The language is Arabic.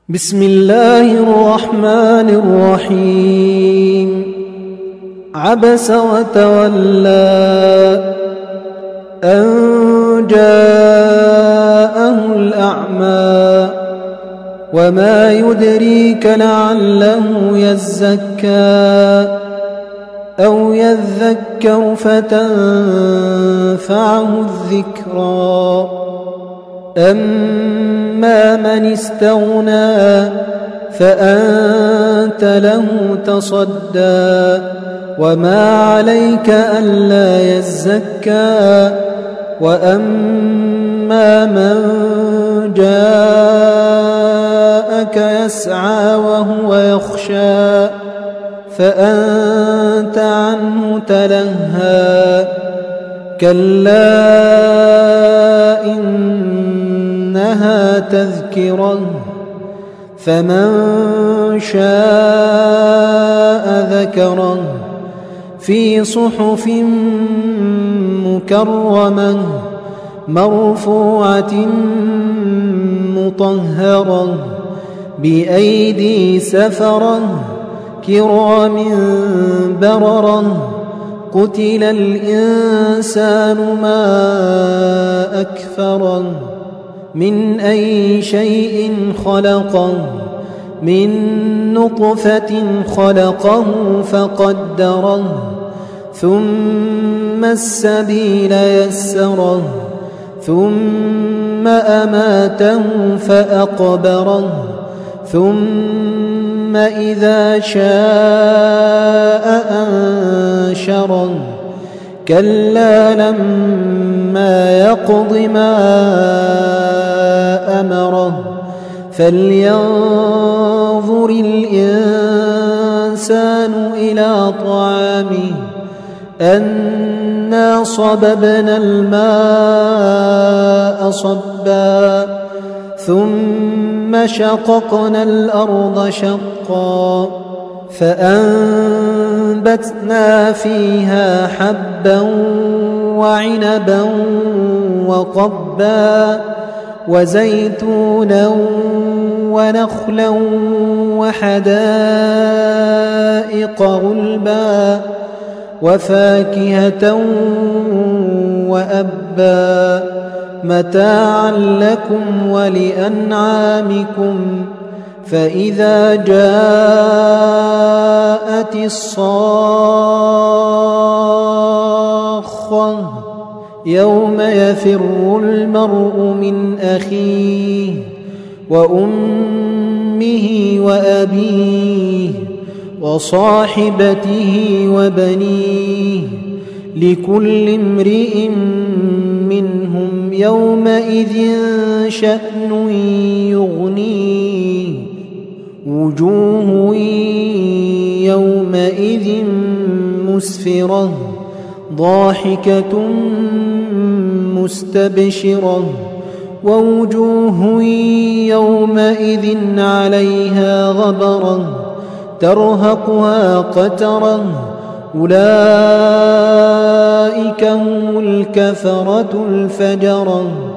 بسم الله الرحمن الرحيم. عبس وتولى أن جاءه الأعمى وما يدريك لعله يزكى أو يذكر فتنفعه الذكرى. أما من استغنى فأنت له تصدى وما عليك ألا يزكى. وأما من جاءك يسعى وهو يخشى فأنت عنه تلهى. كلا إنها تذكرة فمن شاء ذكره في صحف مكرمة مرفوعة مطهرة بأيدي سفرة كرام بررة. قتل الإنسان ما أكفره من أي شيء خلقه من نطفة خلقه فقدره ثم السبيل يسره ثم أماته فأقبره ثم إذا شاء أنشره. كلا لما يقض ما أمره فلينظر الإنسان إلى طعامه أنا صببنا الماء صبا ثم شققنا الأرض شقا فأنبتنا فيها حبا وعنبا وقبا وزيتونا ونخلا وحدائق غلبا وفاكهة وأبا متاعا لكم ولأنعامكم. فإذا جاءت الصاخة يوم يفر المرء من أخيه وأمه وأبيه وصاحبته وبنيه لكل امرئ منهم يومئذ شأن يغنيه. وجوه يومئذ مسفرة ضاحكة مستبشرة ووجوه يومئذ عليها غبرة ترهقها قترة أولئك هم الكفرة الفجرة.